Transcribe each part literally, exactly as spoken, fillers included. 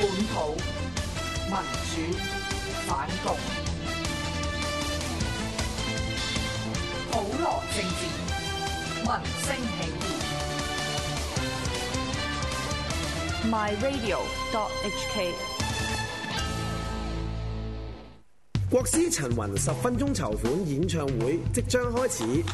本土民主反共，普羅政治，民聲起義。 My Radio dot H K。 國師陳雲十分鐘籌款演唱會即將開始，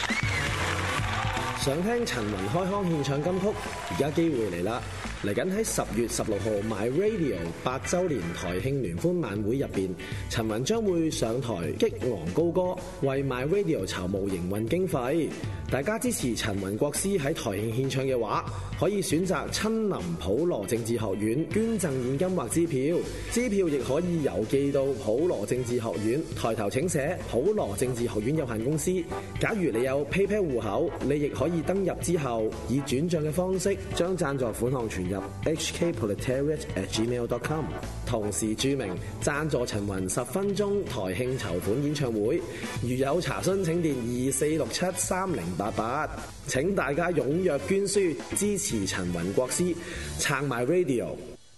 想聽陳雲開腔獻唱金曲，而家機會嚟啦！嚟緊喺十月十六號 My Radio 八週年台慶聯歡晚會入邊，陳雲將會上台激昂高歌，為 My Radio 籌募營運經費。大家支持陳雲國師喺台慶獻唱嘅話，可以選擇親臨普羅政治學院捐贈現金或支票，支票亦可以郵寄到普羅政治學院，抬頭請寫普羅政治學院有限公司。假如你有 PayPal 戶口，你亦可以登入之後以轉賬嘅方式將贊助款項存入 h k proletariat at gmail dot com， 同時注明贊助陳雲十分鐘台慶籌款演唱會。如有查詢請電二四六七三零八八。請大家踴躍捐輸支持陳雲國師，撐 My Radio。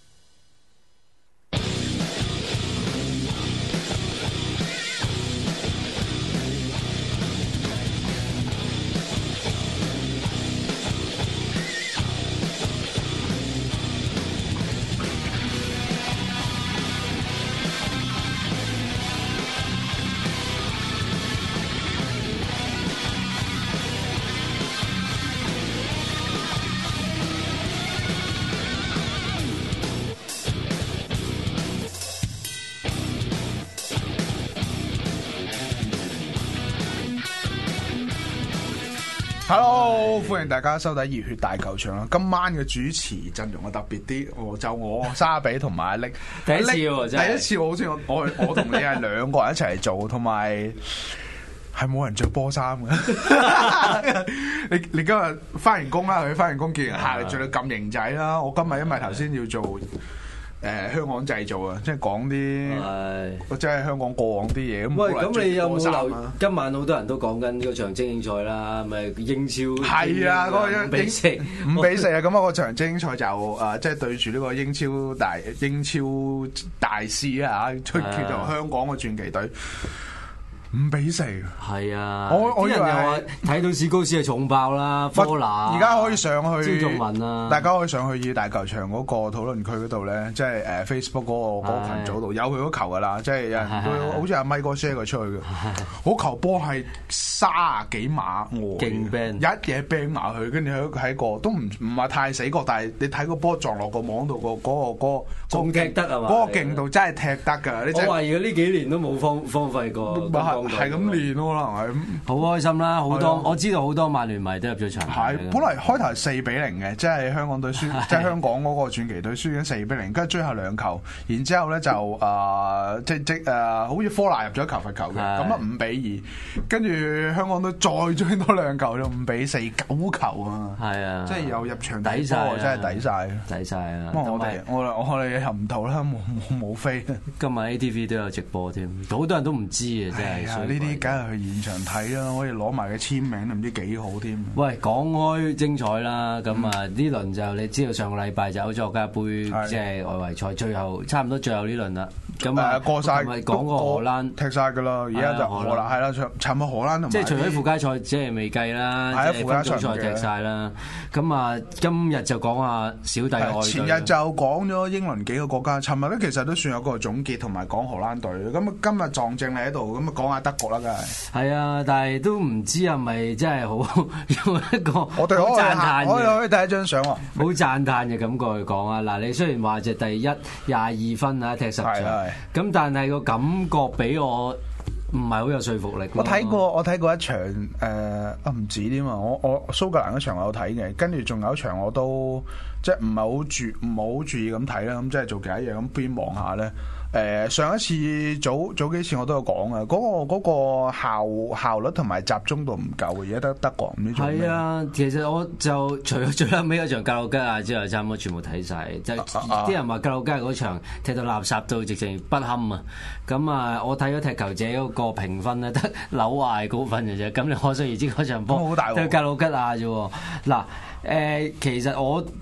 Hello， 歡迎大家收睇熱血大球場啦！今晚嘅主持陣容啊特別啲，哦，就我沙比同埋阿力， 第一次喎，真係第一次我好似我我我同你係兩個人一齊嚟做，同埋係冇人着波衫嘅。你你今日翻完工啦，佢翻完工見人客，你着到咁型仔啦！我今日因為頭先要做。誒、呃、香港製造啊，即係講啲，即係香港過往啲嘢。 喂，咁你有冇留？今晚好多人都講緊嗰場精英賽啦，咪英超係啊，嗰、那個五比四， 五比四啊！咁啊，個場精英賽就誒，即係對住呢個英超大英超大師啊嚇，叫做香港嘅傳奇隊。五比四， 係啊！ 我我以為睇到史高斯係重爆啦，科拿而家可以上去， 招仲文啊！ 大家可以上去以大球場嗰個討論區嗰度咧，即係誒 Facebook 嗰個嗰個群組度有佢嗰球噶啦，即係有人佢好似阿 Michael share 佢出去嘅，嗰球波係卅幾碼外， 勁 bang 一嘢 bang 埋去，跟住喺喺個都唔唔係太死角，但係你睇個波撞落個網度個嗰個嗰個仲踢得啊嘛！ 嗰個勁度真係踢得㗎！ 我懷疑佢呢幾年都冇荒荒廢過。 係咁練咯，可能係好開心啦！好多我知道好多曼聯迷都入咗場。 係，本嚟開頭係四比零嘅，即係香港隊輸，即係香港嗰個傳奇隊輸緊四比零，跟住追下兩球，然之後咧就誒即即誒，好似科拿入咗球罰球嘅，咁啊五比二，跟住香港隊再追多兩球就五比四，九球啊！係啊，即係又入場抵晒，真係抵晒， 抵晒啊！ 我哋我我哋入唔到啦，冇冇飛。 今日 A T V 都有直播添，好多人都唔知啊，真係。 呢啲梗係去現場睇啦，可以攞埋嘅簽名，唔知幾好添。 喂，講開精彩啦，咁啊呢輪就你知道上個禮拜就歐洲國家杯即係外圍賽最後差唔多最後呢輪啦。咁啊過晒， 咪講過荷蘭踢晒㗎啦，而家就荷蘭係啦，尋日荷蘭同即係除咗附加賽即係未計啦，即係分組賽踢晒啦。咁啊今日就講下小弟愛隊。 前日就講咗英倫幾個國家，尋日咧其實都算有個總結同埋講荷蘭隊。咁啊今日撞正你喺度，咁啊講下德國啦，梗係。 係啊，但係都唔知係咪真係好用一個我哋可以讚歎可以可以睇一張相喎， 好讚歎嘅感覺去講啊！嗱，你雖然話就第一廿二分啊，踢十場，咁但係個感覺俾我唔係好有說服力。 我睇過我睇過一場誒啊唔止添啊！我我蘇格蘭嗰場我有睇嘅，跟住仲有一場我都即係唔係好注唔係好注意咁睇啦，咁即係做其他嘢咁邊望下咧。誒、呃、上一次早早幾次我都有講啊，嗰、那個嗰、那個效效率同埋集中度唔夠，而家得德國唔知做咩。係啊，其實我就除咗最後尾嗰場格魯吉亞之外，差唔多全部睇晒。就啲、啊啊、人話格魯吉亞嗰場踢到垃圾到直情不堪啊！咁啊，我睇咗踢球者嗰個評分咧，得扭壞高分嘅啫。咁你可想而知嗰場波對格魯吉亞啫喎。嗱誒、呃，其實我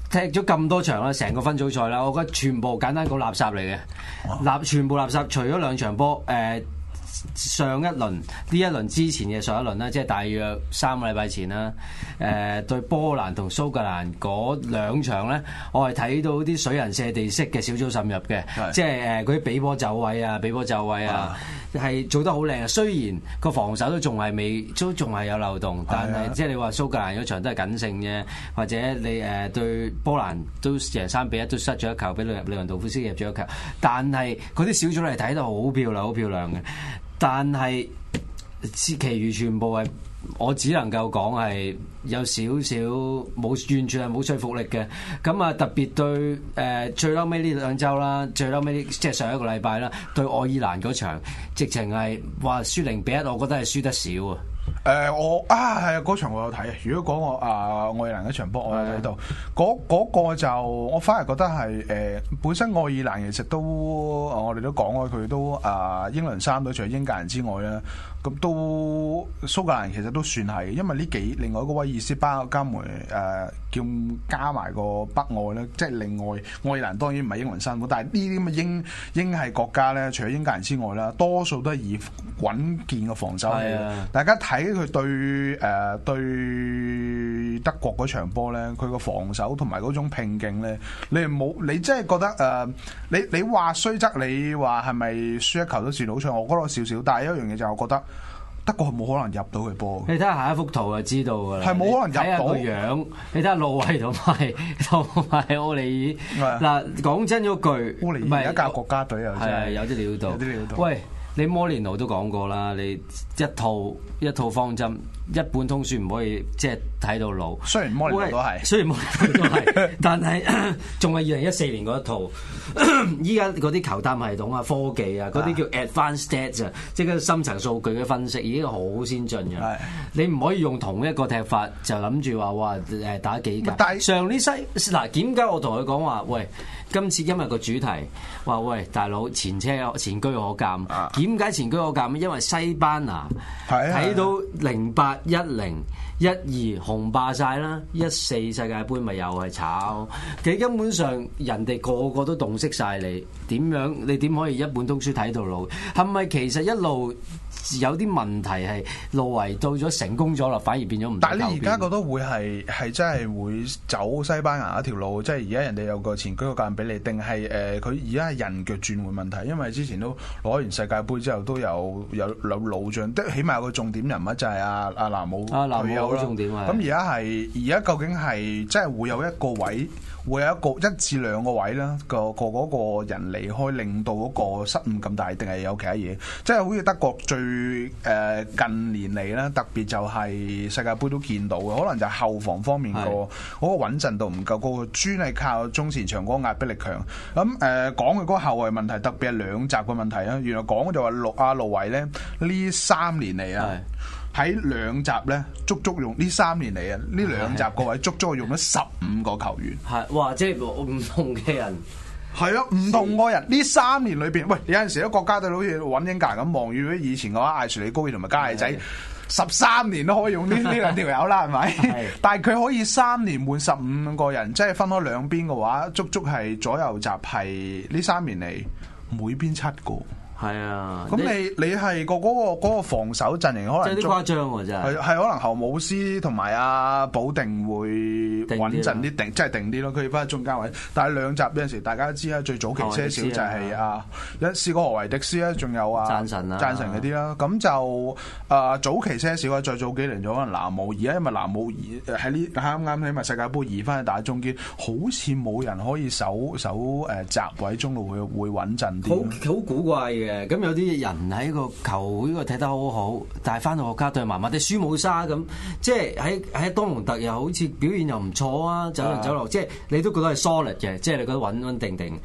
踢咗咁多場啦，成個分組賽啦，我覺得全部簡單講垃圾嚟嘅，垃全部垃圾，除咗兩場波誒。呃上一輪呢一輪之前嘅上一輪啦，即係大約三個禮拜前啦。誒、呃、對波蘭同蘇格蘭嗰兩場咧，我係睇到啲水人射地式嘅小組滲入嘅，是即係誒嗰啲俾波走位啊，俾波走位啊，係做得好靚啊。雖然個防守都仲係未，都仲係有漏洞，但係的即係你話蘇格蘭嗰場都係僅勝啫，或者你誒、呃、對波蘭都贏三比一，都失咗一球，俾利雲道夫斯基入咗一球，但係嗰啲小組嚟睇到好漂亮，好漂亮嘅。但係，其餘全部係我只能夠講係有少少冇完全係冇說服力嘅。咁啊，特別對誒、呃、最嬲尾呢兩週啦，最嬲尾即係上一個禮拜啦，對愛爾蘭嗰場，直情係話輸零比一，我覺得係輸得少啊。 誒、呃、我啊係啊，嗰場我有睇啊。如果講我啊愛爾蘭嗰場波，我有睇到嗰嗰個就我反而覺得係誒、呃、本身愛爾蘭其實都我哋都講過佢都啊、呃、英倫三隊除咗英格蘭之外咧，咁都蘇格蘭其實都算係，因為呢幾另外一個威爾斯巴加梅誒、呃、叫加埋個北愛咧，即係另外愛爾蘭當然唔係英倫三隊，但係呢啲咁嘅英英系國家咧，除咗英格蘭之外啦，多數都係以穩健嘅防守嚟嘅。大家睇佢對誒、呃、對德國嗰場波咧，佢個防守同埋嗰種拼勁咧，你冇你真係覺得誒、呃，你你話雖則你話係咪輸一球都算好彩？我覺得少少，但係一樣嘢就係我覺得德國係冇可能入到佢波。你睇下下一幅圖就知道㗎啦，係冇可能入到。睇下個樣，你睇下路維同埋同埋奧利爾。嗱，講真嗰句，奧利爾而家教國家隊又真係有啲料到， 有啲料到。 喂！你摩連奴都講過啦，你一套一套方針，一本通書唔可以即係睇到老。雖然摩連奴都係，雖然摩連奴都係，但係仲係二零一四年嗰一套。依家嗰啲球探系統啊、科技啊，嗰啲叫 advanced stats 啊，即係深層數據嘅分析已經好先進嘅。係你唔可以用同一個踢法就諗住話哇誒打幾格。但係上呢西嗱點解我同佢講話喂？今次今日個主題話喂大佬前車前車可鑑，點解前車可鑑？因為西班牙睇到零八一零一二紅霸晒啦，一四世界盃咪又係炒，其實根本上人哋個個都洞悉晒你點樣，你點可以一本通書睇到老？係咪其實一路有啲問題係路維到咗成功咗啦，反而變咗唔？ 但係你而家覺得會係係真係會走西班牙一條路，即係而家人哋有個前車可鑑俾你，定係誒佢而家係人腳轉換問題？因為之前都攞完世界盃之後都有有有老將，即係起碼有個重點人物就係阿阿南姆阿南姆好重點啊！ 咁而家係而家究竟係即係會有一個位？會有一個一至兩個位啦，個個嗰個人離開，令到嗰個失誤咁大，定係有其他嘢？即係好似德國最誒、呃、近年嚟啦，特別就係世界盃都見到嘅，可能就係後防方面、個嗰個穩陣度唔夠，個專係靠中前場嗰個壓迫力強。咁誒講嘅嗰個後衞問題，特別係兩集嘅問題啊。原來講就話路阿路維咧呢三年嚟啊。喺兩集咧，足足用呢三年嚟啊！呢兩集個位足足用咗十五個球員， 係哇！即係唔同嘅人， 係啊，唔同個人。呢三年裏邊，喂，有陣時啲國家隊好似揾英格蘭咁望，如果以前嘅話，艾殊利高爾同埋加利仔十三年都可以用呢呢兩條友啦，係咪？但係佢可以三年換十五個人，即係分開兩邊嘅話，足足係左右閘係呢三年嚟每邊七個。 係啊， 咁你你係個嗰個嗰個防守陣營可能即係啲誇張喎，真係係係可能侯姆斯同埋阿保定會穩陣啲，定即係定啲咯。佢翻喺中間位，但係兩集有陣時大家都知啦，最早期些少就係啊，有試過何維迪斯啦，仲有啊贊神啊贊神嗰啲啦。咁就啊早期些少啊，再早幾年就可能南姆。而家因為南姆喺呢啱啱起碼世界盃移翻去打中堅，好似冇人可以守守誒閘位中路會會穩陣啲。 好好古怪嘅。咁有啲人喺個球會個踢得好好，但係翻到國家隊麻麻地，舒姆沙咁，即係喺喺多蒙特又好似表現又唔錯啊，走嚟走落，即係你都覺得係 solid 嘅，即係你覺得穩穩定定。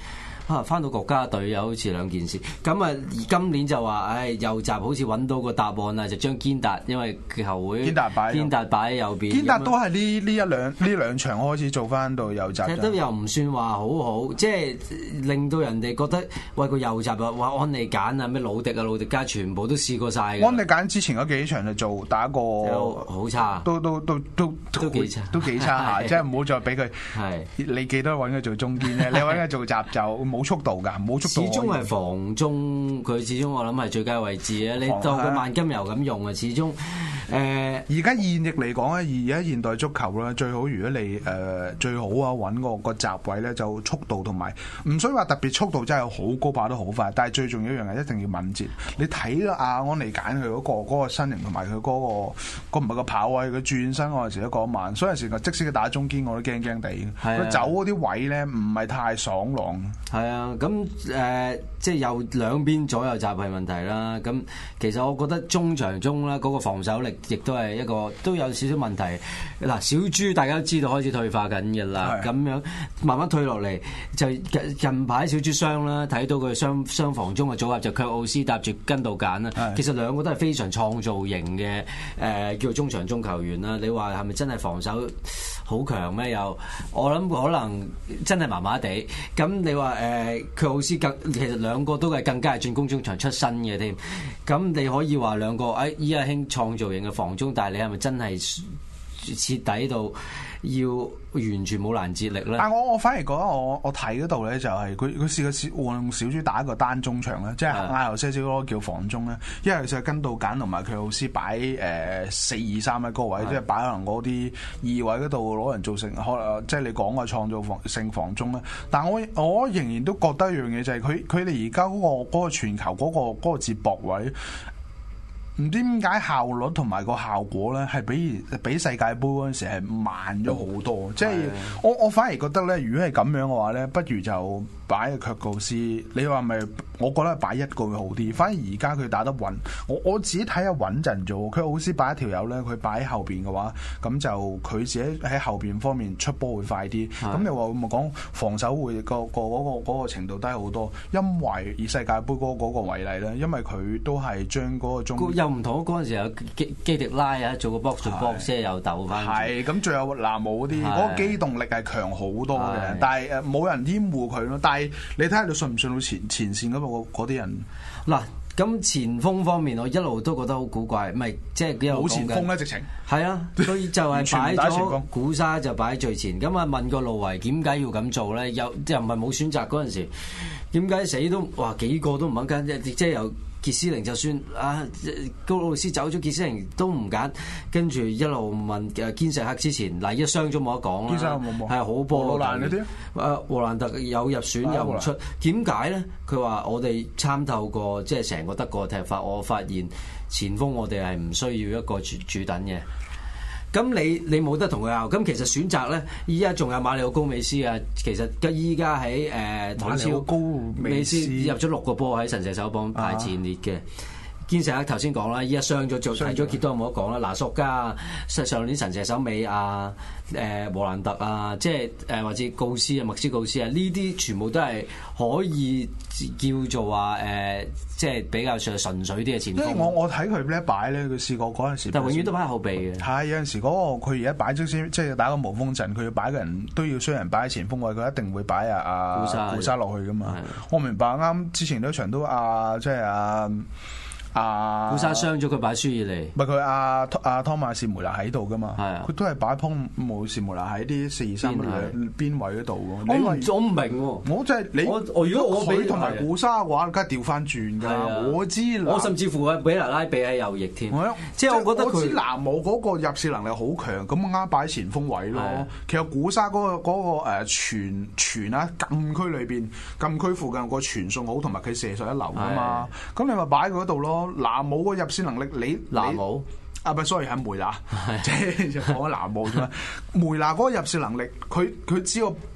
啊翻到國家隊又好似兩件事。咁啊，今年就話，唉、哎，右閘好似揾到個答案啦，就將堅達，因為球會堅達擺堅達擺喺右邊。 堅達都係呢呢一兩呢兩場開始做翻到右閘。 踢得又唔算話好好，即係令到人哋覺得喂個右閘啊，話安利簡啊，咩魯迪啊、魯迪加全部都試過晒嘅。 安利簡之前嗰幾場就做打過好差， 都都都都都幾差， 都幾差下，即係唔好再俾佢。 係你記得揾佢做中堅咧，你揾佢做閘就冇速度㗎，冇速度。 始終係防中，佢始終我諗係最佳位置啊！你當佢萬金油咁用啊，始終誒。 而家現役嚟講咧，而家現代足球咧，最好如果你誒、呃、最好啊揾個個閘位咧，就速度同埋唔需要話特別速度真係好高，跑得好快，但係最重要一樣係一定要敏捷。你睇啦，阿安利揀佢嗰個嗰、嗰個身形同埋佢嗰個嗰唔係個跑位，佢轉身嗰陣時都講慢，所以有時即使佢打中堅我都驚驚地。佢、啊、走嗰啲位咧唔係太爽朗。 係啊，咁誒、呃、即係右兩邊左右閘係問題啦。咁其實我覺得中場中啦嗰個防守力亦都係一個都有少少問題。嗱，小豬大家都知道開始退化緊嘅啦，咁樣慢慢退落嚟就近排小豬傷啦，睇到佢雙雙防中嘅組合就卻奧斯搭住根道簡啦。其實兩個都係非常創造型嘅誒、呃、叫做中場中球員啦。你話係咪真係防守好強咩？又我諗可能真係麻麻地。咁你話誒卻奧斯更其實兩個都係更加係進攻中場出身嘅添。咁你可以話兩個誒依家興創造型嘅防中，但係你係咪真係徹底到要完全冇攔截力咧？ 但係我我反而覺得我我睇嗰度咧就係佢佢試過小用小豬打一個單中場咧，即係嗌頭些少嗰個叫防中咧，因為就係跟到簡同埋佢老師擺誒四二三喺嗰個位，即係擺可能嗰啲二位嗰度攞人做成可能即係你講嘅創造防性防中咧。但係我我仍然都覺得一樣嘢就係佢佢哋而家嗰個嗰個傳球嗰個嗰個接駁位。唔知點解效率同埋個效果咧，係比比世界盃嗰陣時係慢咗好多。即係我我反而覺得咧，如果係咁樣嘅話咧，不如就擺個卻奧斯。你話咪？我覺得擺一個會好啲。反而而家佢打得穩，我我自己睇下穩陣咗。卻奧斯擺一條友咧，佢擺喺後邊嘅話，咁就佢自己喺後邊方面出波會快啲。咁你話會唔會講防守會個個嗰個嗰個程度低好多？因為以世界盃嗰嗰個為例咧，因為佢都係將嗰個中又唔同嗰陣時有基基迪拉啊，做個 box to box 先有鬥翻。 係咁，仲有南姆嗰啲，嗰個機動力係強好多嘅。但係誒冇人掩護佢咯。但係你睇下，你信唔信到前前線嗰度嗰啲人？嗱， 咁前鋒方面，我一路都覺得好古怪，唔係即係冇前鋒咧，直情係啊，所以就係擺咗古沙就擺喺最前。咁啊問個路維點解要咁做咧？又又唔係冇選擇嗰陣時，點解死都話幾個都唔肯跟？即係由傑斯寧就算啊，高魯斯走咗，傑斯寧都唔揀，跟住一路問誒堅石克之前嗱，一傷咗冇得講啦，係好波羅蘭嗰啲， 誒荷蘭特有入選又唔出，點解咧？佢話我哋參透過即係成個德國嘅踢法，我發現前鋒我哋係唔需要一個主主等嘅。咁你你冇得同佢拗，咁其實選擇咧，依家仲有馬里奧高美斯啊，其實依家喺誒土超高美斯入咗六個波喺神射手榜排前列嘅。堅石克頭先講啦，依家傷咗就提咗傑多冇得講啦。拿索加上上年神射手美啊，誒莫蘭特啊，即係誒或者告斯啊、麥斯告斯啊，呢啲全部都係可以叫做話誒、呃，即係比較上純粹啲嘅前鋒。因為我我睇佢咧擺咧，佢試過嗰陣時， 但永遠都擺喺後備嘅。 係有陣時嗰、嗰個佢而家擺咗先，即係打個無鋒陣，佢要擺個人都要衰人擺喺前鋒位，佢一定會擺啊啊古沙落去噶嘛。我明白啱之前嗰場都啊，即係啊。啊！ 古沙傷咗，佢擺舒爾尼， 唔係佢阿阿湯馬士梅拿喺度噶嘛？ 係啊， 佢都係擺湯馬士梅拿喺啲四二三邊位嗰度喎。 我唔我唔明喎， 我真係你我如果我俾同埋古沙嘅話，梗係調翻轉㗎。我知我甚至乎啊，比拿拉比喺右翼添。即係我覺得我知南姆嗰個入射能力好強，咁啱擺喺前鋒位咯。其實古沙嗰個嗰個誒傳傳啊禁區裏邊禁區附近個傳送好，同埋佢射上一流㗎嘛。咁你咪擺佢嗰度咯。南姆嗰入線能力，你南姆啊，唔係 sorry 係梅拿，即係就講南姆啫嘛。梅拿嗰個入線能力，佢佢只要跑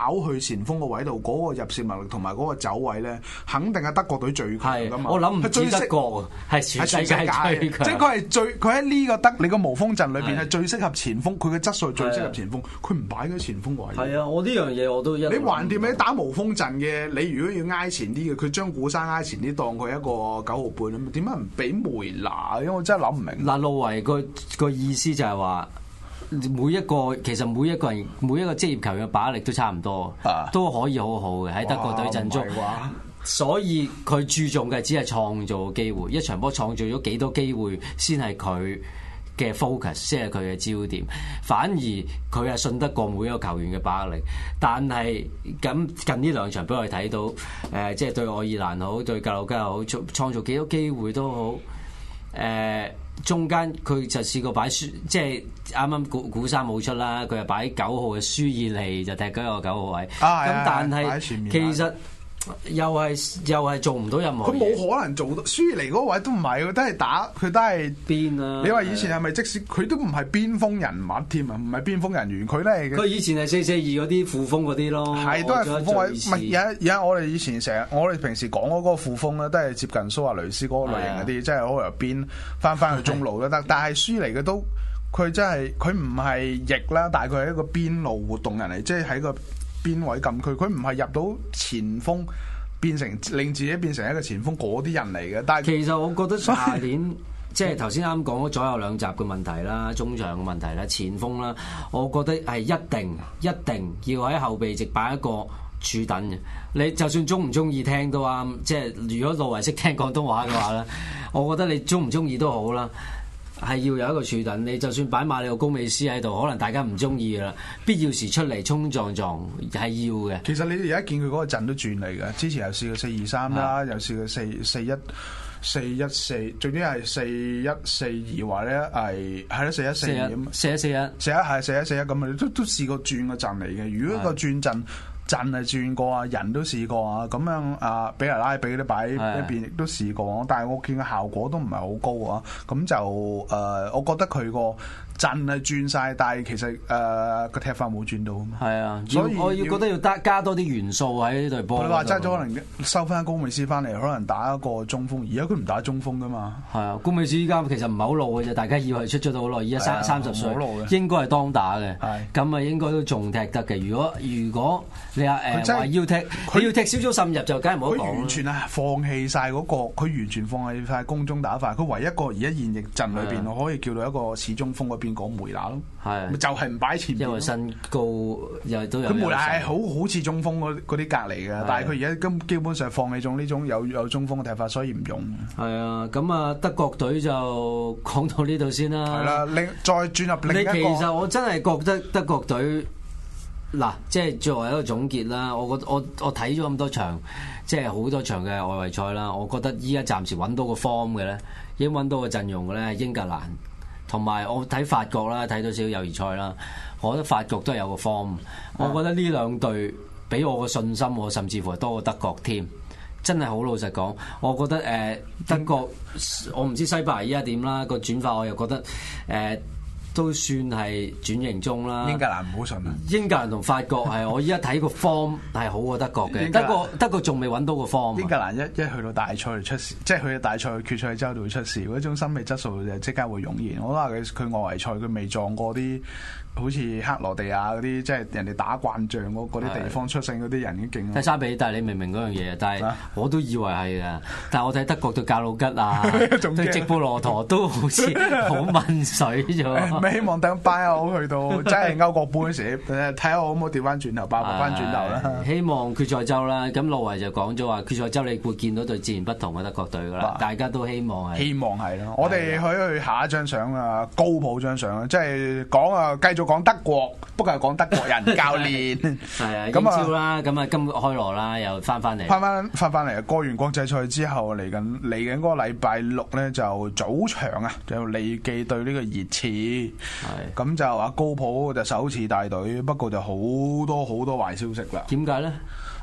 跑去前鋒個位度，嗰、那個入射能力同埋嗰個走位咧，肯定係德國隊最強噶嘛。 我諗唔止德國係全世界最強， 即係佢係最佢喺呢個德你個無鋒陣裏邊係最適合前鋒，佢嘅質素最適合前鋒，佢唔擺喺前鋒位。 係啊，我呢樣嘢我都一你橫掂你打無鋒陣嘅，你如果要挨前啲嘅，佢將古山挨前啲，當佢一個九號半咁，點解唔俾梅拿？因為我真係諗唔明。 嗱，路維個個意思就係話。每一個其實每一個人每一個職業球員嘅把握力都差唔多，啊、都可以好好嘅喺德國隊陣中，所以佢注重嘅只係創造機會，一場波創造咗幾多機會先係佢嘅 focus， 先係佢嘅焦點。反而佢係信得過每一個球員嘅把握力，但係咁近呢兩場俾我哋睇到，誒、呃、即係對愛爾蘭好，對格魯吉亞好，創造幾多機會都好，誒、呃。中間佢就試過擺舒，即係啱啱古古山冇出啦，佢又擺九號嘅舒爾利就踢嗰個九號位。咁、啊、但係其實又係又係做唔到任何嘢。佢冇可能做到舒爾利嗰個位都唔係，佢都係打佢都係邊啊？ 你話以前係咪即使佢都唔係邊鋒人物添啊？唔係邊鋒人員，佢咧佢以前係四四二嗰啲副鋒嗰啲咯， 係都係副鋒位。唔係而家而家我哋以前成日我哋平時講嗰個副鋒咧，都係接近蘇亞雷斯嗰個類型嗰啲，即係可能由邊翻翻去中路都得。但係舒嚟嘅都佢真係佢唔係翼啦，但係佢係一個邊路活動人嚟，即係喺個邊位禁區，佢唔係入到前鋒變成令自己變成一個前鋒嗰啲人嚟嘅。但係其實我覺得下年即係頭先啱講咗左右兩集嘅問題啦，中場嘅問題啦，前鋒啦，我覺得係一定一定要喺後備席擺一個柱躉嘅。你就算中唔中意聽都啱，即係如果路維識聽廣東話嘅話咧，我覺得你中唔中意都好啦。係要有一個柱躉，你就算擺馬里奧高美斯喺度，可能大家唔中意噶啦，必要時出嚟衝撞撞係要嘅。 其實你哋而家見佢嗰個陣都轉嚟嘅，之前又試過四二三啦，又試過四四一四一四，總之係四一四二話咧係係咯四一四二咁， 四一四一四一係四一四一咁啊，都都試過轉個陣嚟嘅。如果個轉陣。陣係轉過啊，人都試過啊，咁樣啊，比亞拉比都擺一邊亦都試過，但係我見嘅效果都唔係好高啊，咁就誒、呃，我覺得佢個陣係轉晒，但係其實誒個、呃、踢法冇轉到啊嘛。係啊，所以我要覺得要加加多啲元素喺呢隊波。 你話齋咗可能收翻高美斯翻嚟，可能打一個中鋒，而家佢唔打中鋒噶嘛。係啊，高美斯依家其實唔係好老嘅啫，大家以為出咗到好耐，而家三三十歲，應該係當打嘅。咁啊，應該都仲踢得嘅。如果如果你話誒話要踢，佢要踢少少滲入就梗係唔好講。 佢完全係放棄晒嗰個，佢完全放棄晒攻中打法。佢唯一一個而家現役陣裏邊，我可以叫到一個始中鋒嗰邊講梅拿咯。係，就係唔擺前邊。 因為身高又都有。 佢梅拿係好好似中鋒嗰嗰啲隔離嘅，但係佢而家根基本上放棄咗呢種有有中鋒嘅踢法，所以唔用。係啊，咁啊德國隊就講到呢度先啦。 係啦，另再轉入另一個。 你其實我真係覺得德國隊。嗱，即係作為一個總結啦，我覺我我睇咗咁多場，即係好多場嘅外圍賽啦，我覺得依家暫時揾到個 form 嘅咧，已經揾到個陣容嘅咧，係英格蘭同埋我睇法國啦，睇到少少友誼賽啦，我覺得法國都係有個 form，我覺得呢兩隊俾我個信心，我甚至乎係多過德國添，真係好老實講，我覺得誒、呃、德國，我唔知西班牙依家點啦，個轉化我又覺得誒。呃都算係轉型中啦。 英格蘭唔好信啊！ 英格蘭同法國係我依家睇個 form 係好過德國嘅。德國德國仲未揾到個 form。 英格蘭一一去到大賽就出事，即係去到大賽決賽周就會出事，嗰種心理質素就即刻會湧現。我話佢佢外圍賽佢未撞過啲好似克羅地亞嗰啲，即係人哋打慣仗嗰啲地方出勝嗰啲人已經勁。 睇沙比，但係你明唔明嗰樣嘢？但係我都以為係㗎。但係我睇德國對格魯吉啊，對直布羅陀都好似好濛水咗。 希望等班友去到真係歐國杯嗰時，睇下我可唔可以調翻轉頭，爆翻轉頭啦。 希望決賽周啦，咁路維就講咗話，決賽周你會見到對截然不同嘅德國隊噶啦，大家都希望係。 希望係咯，我哋可以去下一張相啊，高普張相啊，即係講啊，繼續講德國，不過係講德國人教練。 係啊，英超啦，咁啊今開鑼啦，又翻翻嚟。 翻翻翻翻嚟，過完國際賽之後，嚟緊嚟緊嗰個禮拜六咧就早場啊，就利記對呢個熱刺。係咁就阿高普就首次帶隊，不過就好多好多壞消息啦。 點解咧？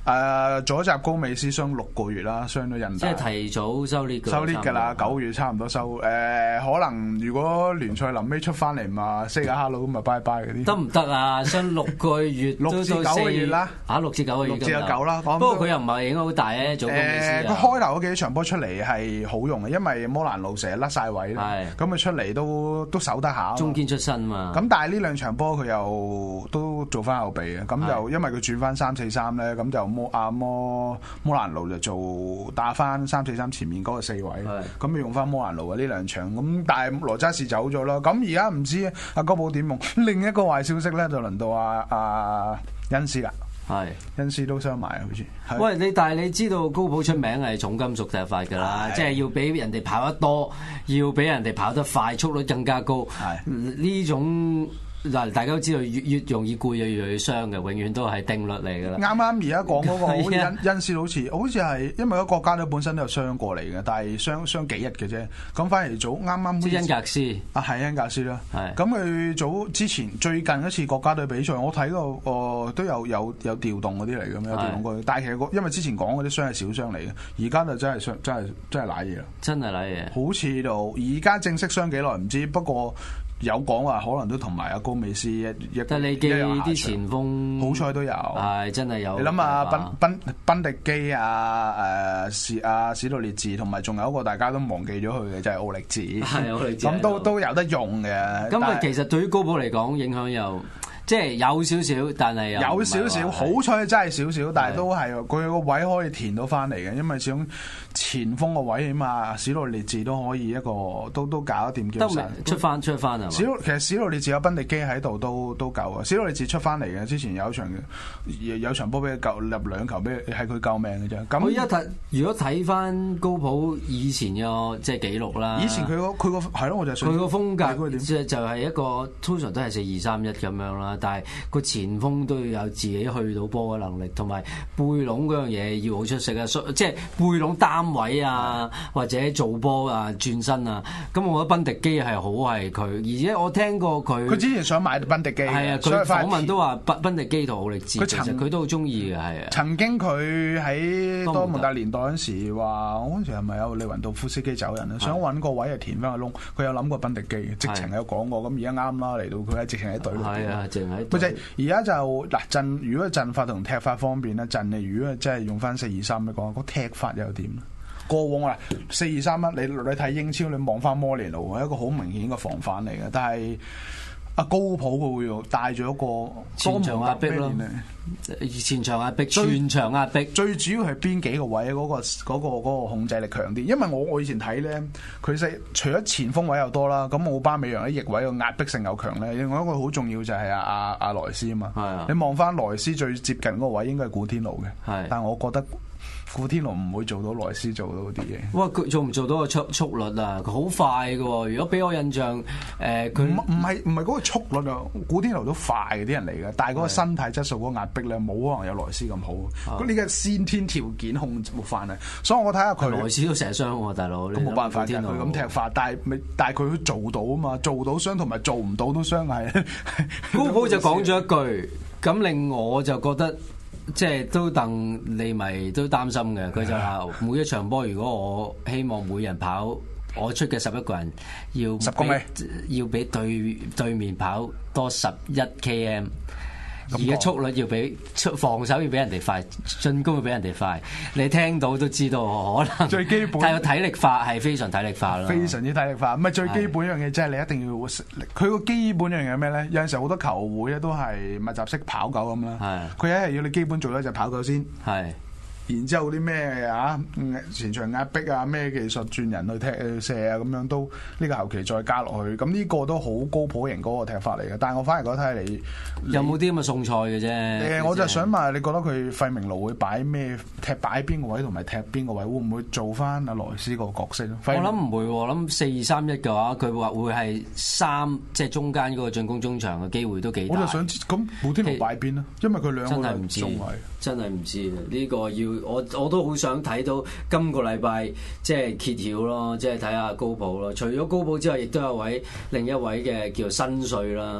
誒左閘高美斯傷六個月啦，傷咗韌帶。 即係提早收呢個。 收呢㗎啦，九月差唔多收。誒、呃，可能如果聯賽臨尾出翻嚟嘛，say 下 hello 咁咪拜拜嗰啲。得唔得啊？傷六個月， 六至九個月啦。 嚇，六至九個月。六至九啦。不過佢又唔係影響好大咧，做高美斯。誒， 佢開頭嗰幾場波出嚟係好用嘅，因為摩蘭路成日甩晒位啦。係。咁佢出嚟都都守得下。中堅出身嘛。咁但係呢兩場波佢又都做翻後備嘅，咁就因為佢轉翻三四三咧，咁就摩阿摩摩蘭路就做打翻三四三前面嗰個四位，咁用翻摩蘭路嘅呢兩場，咁但係羅渣士走咗啦，咁而家唔知阿高普點用？另一個壞消息咧就輪到阿阿恩斯啦，係恩斯都傷埋好似。 喂，你但係你知道高普出名係重金屬踢法㗎啦，即係要比人哋跑得多，要比人哋跑得快，速率更加高，呢種。嗱，大家都知道越越容易攰就越嚟越傷嘅，永遠都係定律嚟㗎啦。 啱啱而家講嗰個好似恩恩斯好似好似係因為個國家隊本身都有傷過嚟嘅，但係傷傷幾日嘅啫。咁反而早啱啱即係恩格斯啊，係恩格斯啦。係咁佢早之前最近一次國家隊比賽，我睇過哦都有有有調動嗰啲嚟嘅，有調動過。但係其實因為之前講嗰啲傷係小傷嚟嘅，而家就真係傷真係真係瀨嘢啦。真係瀨嘢。好似到而家正式傷幾耐唔知，不過。有講話可能都同埋阿高美斯一一但你記啲前鋒好彩都有， 係真係有。 你諗下賓賓賓迪基啊，誒史阿史杜列治，同埋仲有一個大家都忘記咗佢嘅就係奧力治，係奧力治，咁都都有得用嘅。 咁啊，其實對於高普嚟講影響又。即係有少少，但係有少少，好彩真係少少，但係都係佢個位可以填到翻嚟嘅，因為始終前鋒個位起碼史路列治都可以一個都都搞得掂叫曬出翻出翻啊！ 史路其實史路列治有賓迪基喺度都都夠啊！史路列治出翻嚟嘅之前有一場有場波俾佢救入兩球，俾係佢救命嘅啫。咁我一睇如果睇翻高普以前嘅即係記錄啦， 以前佢個佢個係咯，我就佢個風格即係就係一個通常都係四二三一咁樣啦。但係個前鋒都要有自己去到波嘅能力，同埋背籠嗰樣嘢要好出色啊！即係背籠單位啊，或者做波啊、轉身啊。咁我覺得賓迪基係好係佢，而且我聽過佢。 佢之前想買賓迪基， 係啊，佢訪問都話賓賓迪基同奧力治，其實佢都好中意嘅，係啊。 曾經佢喺多蒙特年代嗰時話，我嗰陣時係咪有利雲道夫斯基走人啊？想揾個位係填翻個窿，佢有諗過賓迪基，直情有講過。咁而家啱啦，嚟到佢喺直情喺隊裏邊。係啊，直喺。而家就嗱陣，如果陣法同踢法方面咧，陣你如果真係用翻四二三一講，個踢法又點咧？過往啊，四二三一，你你睇英超，你望翻摩連奴係一個好明顯嘅防範嚟嘅，但係阿高普佢會帶咗一個前場壓迫咯，前場壓迫，全場壓迫。 最主要係邊幾個位嗰、嗰個嗰、嗰個嗰個控制力強啲？因為我我以前睇咧，佢細除咗前鋒位又多啦，咁奧巴美揚喺翼位個壓迫性又強咧。另外一個好重要就係阿阿阿萊斯啊嘛。係啊，你望翻萊斯最接近嗰個位應該係古天奴嘅。係，但係我覺得。古天奴唔會做到萊斯做到啲嘢。哇！ 佢做唔做到個速速率啊？佢好快嘅喎。如果俾我印象，誒佢唔唔係唔係嗰個速率啊。古天奴都快嘅啲人嚟嘅，但係嗰個身體質素嗰個壓迫咧，冇可能有萊斯咁好。咁呢個先天條件控制冇翻啊。所以我睇下佢。 萊斯都成日傷喎，大佬。 咁冇辦法㗎，佢咁踢法，但係咪？但係佢做到啊嘛，做到傷同埋做唔到都傷係。 高普就講咗一句，咁令我就覺得。即係都戥利迷都擔心嘅，佢就話每一場波，如果我希望每人跑，我出嘅十一個人要十公里， 要比對對面跑多十一 km。而家速率要比出防守要比人哋快，進攻要比人哋快。你聽到都知道可能最基本， 但係體力化係非常體力化咯， 非常之體力化。唔係最基本一樣嘢，即係你一定要佢個基本一樣嘢咩咧？有陣時好多球會咧都係密集式跑狗咁啦。係佢一係要你基本做一隻跑狗先。係。然之後啲咩啊前場壓迫啊咩技術轉人去踢去射啊咁樣都呢個後期再加落去，咁呢個都好高普型嗰個踢法嚟嘅。但係我反而覺得睇你有冇啲咁嘅送菜嘅啫。 誒，我就想問你覺得佢費明路會擺咩踢擺邊個位同埋踢邊個位，會唔會做翻阿萊斯個角色咯？ 我諗唔會，我諗四二三一嘅話，佢話會係三即係中間嗰個進攻中場嘅機會都幾大。 我就想知咁古天奴擺邊咧？因為佢兩個真係唔知，真係唔知呢個要。我我都好想睇到今個禮拜即係揭曉咯，即係睇下高普咯。除咗高普之外，亦都有位另一位嘅叫新帥啦。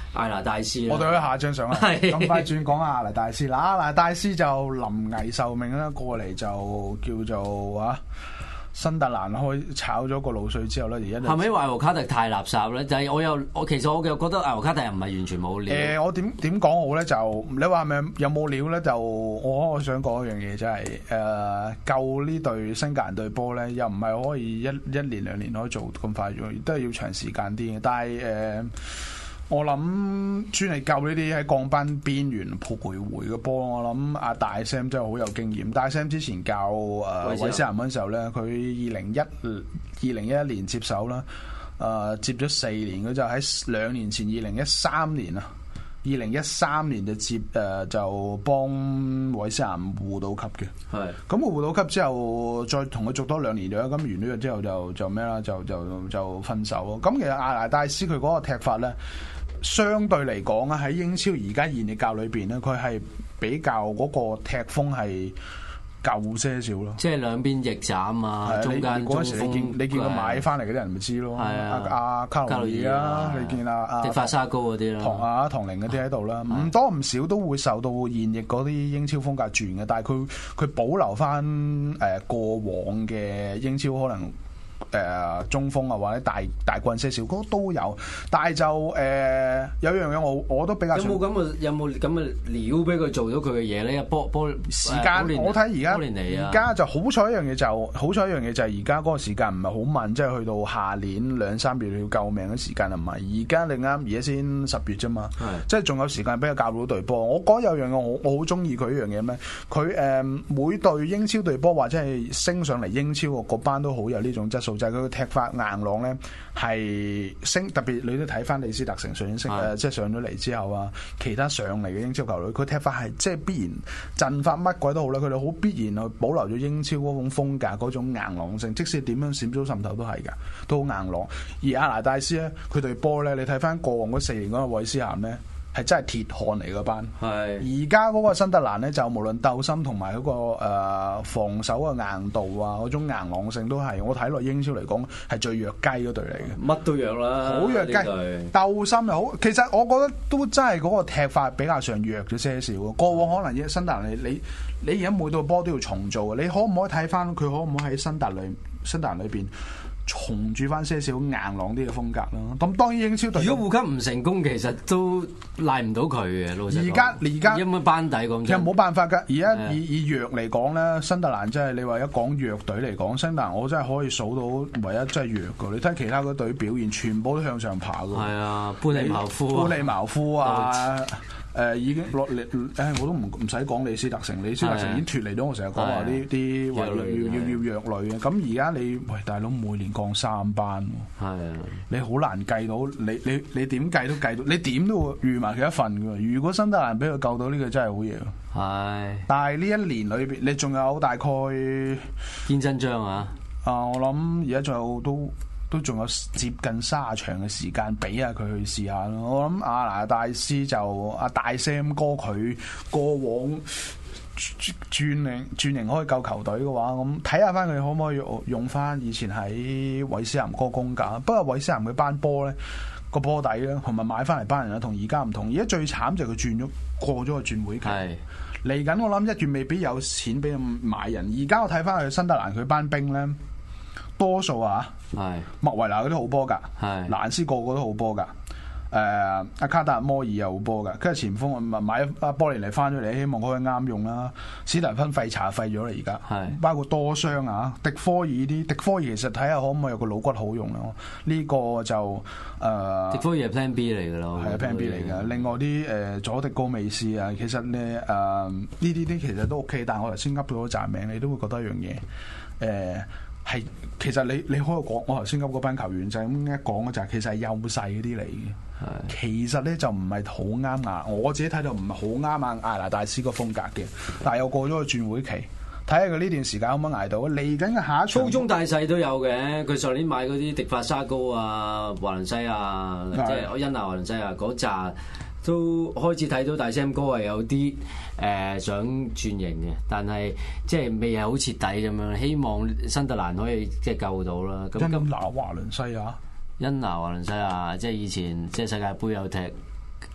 艾拿大師啦。 我哋去下張相啦，咁快轉講阿艾拿大師。嗱，阿艾拿大師就臨危受命啦，過嚟就叫做啊。新特蘭開炒咗個路稅之後咧，而家係咪因為艾和卡特太垃圾咧？就係、是、我又我其實我又覺得艾和卡特又唔係完全冇料。誒、 呃，我點點講好咧？就你話係咪有冇料咧？就我我想講一樣嘢，就係、是、誒、呃、救呢隊新格蘭隊波咧，又唔係可以一一年兩年可以做咁快咗，都係要長時間啲嘅。但係誒。呃我諗專係救呢啲喺降班邊緣徘徊嘅波，我諗阿大 Sam 真係好有經驗。大 Sam 之前教誒韋斯咸嗰陣時候咧，佢二零一二零一一年接手啦，誒、呃、接咗四年，佢就喺兩年前二零一三年啊，二零一三年就接誒、呃、就幫韋斯咸護到級嘅。係咁護到級之後，再同佢續多兩年咗，咁完咗之後就就咩啦？就就就，就分手咯。咁其實阿拿大師佢嗰個踢法咧。相對嚟講啊，喺英超而家現役教裏邊咧，佢係比較嗰個踢風係舊些少咯。即係兩邊翼斬啊，中間嗰陣時你見你見佢買翻嚟嗰啲人咪知咯。阿阿卡路爾啊，你見阿迪法沙高嗰啲啦，唐啊唐寧嗰啲喺度啦，唔多唔少都會受到現役嗰啲英超風格轉嘅，但係佢佢保留翻誒過往嘅英超可能。誒、呃、中鋒啊，或者大大棍些少，都有，但係就誒、呃、有一樣嘢我我都比較有冇咁嘅有冇咁嘅料俾佢做到佢嘅嘢咧？波波時間、呃、我睇而家而家就好彩一樣嘢就好彩一樣嘢就係而家嗰個時間唔係好慢，即係去到下年兩三月要救命嘅時間啊，唔係而家你啱而家先十月啫嘛，即係仲有時間俾佢教到隊波。我覺得有樣嘢我我好中意佢一樣嘢咩？佢誒、呃、每隊英超隊波或者係升上嚟英超嗰班都好有呢種質素。就係佢嘅踢法硬朗咧，係升特別，你都睇翻李斯特城上升誒，即係上咗嚟之後啊，其他上嚟嘅英超球隊，佢踢法係即係必然陣法乜鬼都好啦，佢哋好必然去保留咗英超嗰種風格嗰種硬朗性，即使點樣閃咗滲透都係㗎，都好硬朗。而阿拿大斯咧，佢隊波咧，你睇翻過往嗰四年嗰個韋斯咸咧。係真係鐵漢嚟嗰班，而家嗰個新特蘭咧就無論鬥心同埋嗰個、呃、防守嘅硬度啊，嗰種硬朗性都係我睇落英超嚟講係最弱雞嗰隊嚟嘅，乜都弱啦，好弱雞，鬥心又好。其實我覺得都真係嗰個踢法比較上弱咗些少。過往可能新特蘭你你你而家每隊波都要重做，你可唔可以睇翻佢可唔可以喺新特蘭新特蘭裏邊？重鑄翻些少硬朗啲嘅風格咯，咁當然英超隊如果護級唔成功，其實都賴唔到佢嘅。老實講，而家而家因為班底咁，其實冇辦法㗎。而家以以弱嚟講咧，新特蘭真係你話一講弱隊嚟講，新特蘭我真係可以數到唯一真係弱嘅。你睇其他嗰隊表現，全部都向上爬㗎。係啊，般尼茅夫、般尼茅夫啊。誒、呃、已經落嚟誒，我都唔唔使講李斯特城，李斯特城已經脫離咗我成日講話啲啲話要要要弱旅嘅。咁而家你喂大佬每年降三班喎，係啊，你好難計到，你你你點計都計到，你點都會預埋佢一份嘅。如果新特蘭俾佢救到呢個真係好嘢。係，但係呢一年裏邊，你仲有大概見真章啊！啊，我諗而家仲有都。都仲有接近卅場嘅時間俾下佢去試下咯。我諗阿拿大師就阿大 Sam 哥佢過往轉型轉型可以救球隊嘅話，咁睇下翻佢可唔可以用翻以前喺韋斯咸嗰個功架。不過韋斯咸佢班波咧個波底咧，同埋買翻嚟班人啊，同而家唔同。而家最慘就係佢轉咗過咗個轉會期。嚟緊我諗一月未必有錢俾佢買人。而家我睇翻佢新特蘭佢班兵咧。多數啊，麥維拿嗰啲好波㗎，蘭斯個個都好波㗎，誒、呃、阿卡達摩爾又好波㗎，跟住前鋒咪買阿波連尼翻咗嚟，希望佢可以啱用啦。史提芬廢柴廢咗啦而家，包括多雙啊，迪科爾啲，迪科爾其實睇下可唔可以有個腦骨好用咯。呢、這個就誒，呃、迪科爾係 Plan B 嚟㗎咯，係啊 Plan B 嚟㗎。另外啲誒、呃、佐迪高美斯啊，其實咧誒呢啲啲其實都 OK， 但係我頭先噏到嗰紮名，你都會覺得一樣嘢誒。呃係，其實你你可以講，我頭先噏嗰班球員就係咁一講嘅就係，其實係優勢嗰啲嚟嘅。其實咧就唔係好啱啊，我自己睇到唔係好啱啊艾拿大師個風格嘅。但係又過咗個轉會期，睇下佢呢段時間可唔可以捱到。嚟緊嘅下一場，粗中大細都有嘅。佢上年買嗰啲迪法沙高啊、華倫西亞，即係恩拿華倫西亞嗰扎。都開始睇到大 Sam 哥係有啲誒、呃、想轉型嘅，但係即係未係好徹底咁樣。希望新特蘭可以即係救到啦。咁恩拿華倫西亞，恩拿華倫西亞即係以前即係世界盃有踢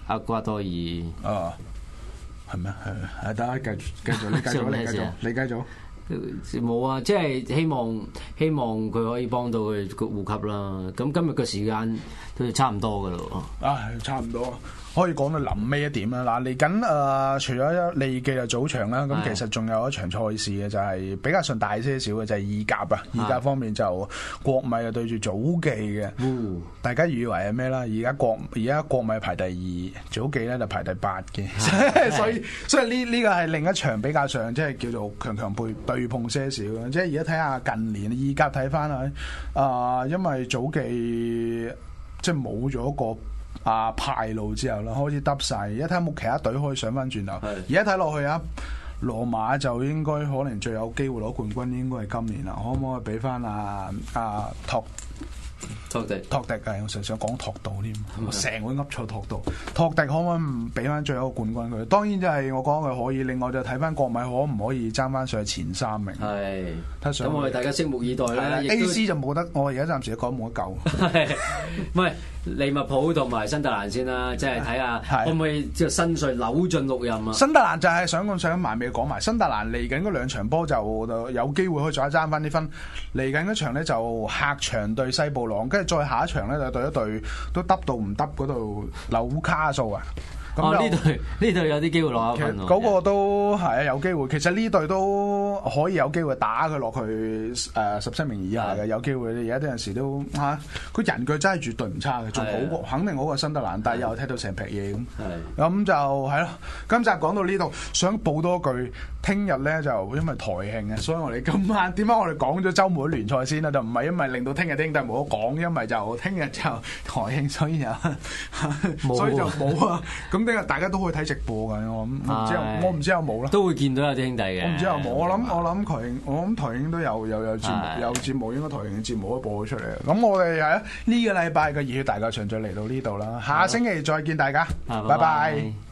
厄瓜多爾。 啊，係咩？係係得，繼續繼續，你繼續，你繼續，你繼續。 冇啊，即係希望希望佢可以幫到佢護級啦。咁今日嘅時間都差唔多噶咯。 啊，差唔多。可以講到臨尾一點啦，嗱嚟緊誒，除咗利記啊早場啦，咁其實仲有一場賽事嘅，就係比較上大些少嘅，就係意甲啊。意甲方面就國米啊對住祖記嘅， 哦、大家以為係咩啦？而家國而家國米排第二，祖記咧就排第八嘅，所以所以呢呢個係另一場比較上即係叫做強強配對碰些少嘅，即係而家睇下近年意甲睇翻啊，啊因為祖記即係冇咗個。啊派路之後啦，開始得晒。而家睇下冇其他隊可以上翻轉頭。而家睇落去啊，羅馬就應該可能最有機會攞冠軍，應該係今年啦。可唔可以俾翻啊啊托托迪托迪啊？我成日想講托道添，我成日會噏錯托道。托迪可唔可以俾翻最後一個冠軍佢？當然就係我講佢可以。另外就睇翻國米可唔可以爭翻上去前三名。係，咁我哋大家拭目以待啦。 A C 就冇得，我而家暫時講冇得救。 唔係利物浦同埋新特蘭先啦，即係睇下可唔可以即係新帥扭進六任啊？ 新特蘭就係想咁想埋尾講埋，新特蘭嚟緊嗰兩場波就有機會可以再爭翻啲分。嚟緊嗰場咧就客場對西布朗，跟住再下一場咧就對一隊都得到唔得嗰度紐卡素啊。 咁呢隊呢隊有啲機會攞一分喎。 嗰個都係啊，有機會。其實呢隊都可以有機會打佢落去誒十七名以下嘅，有機會。而家啲陣時都嚇，佢人腳真係絕對唔差嘅，仲好過肯定好過新特蘭，但係又踢到成劈嘢咁。咁就係咯。今集講到呢度，想補多句，聽日咧就因為台慶啊，所以我哋今晚點解我哋講咗週末聯賽先啦？就唔係因為令到聽日啲兄弟冇得講，因為就聽日就台慶，所以就所以就冇啊。咁聽日大家都可以睇直播㗎，我唔知我唔知有冇啦。 都會見到有啲兄弟嘅。 我唔知有冇，我諗我諗台慶，我諗台慶都有有有節目，有節目應該台慶嘅節目都播咗出嚟。咁我哋係呢個禮拜嘅熱血大球場就嚟到呢度啦，下星期再見大家，拜拜。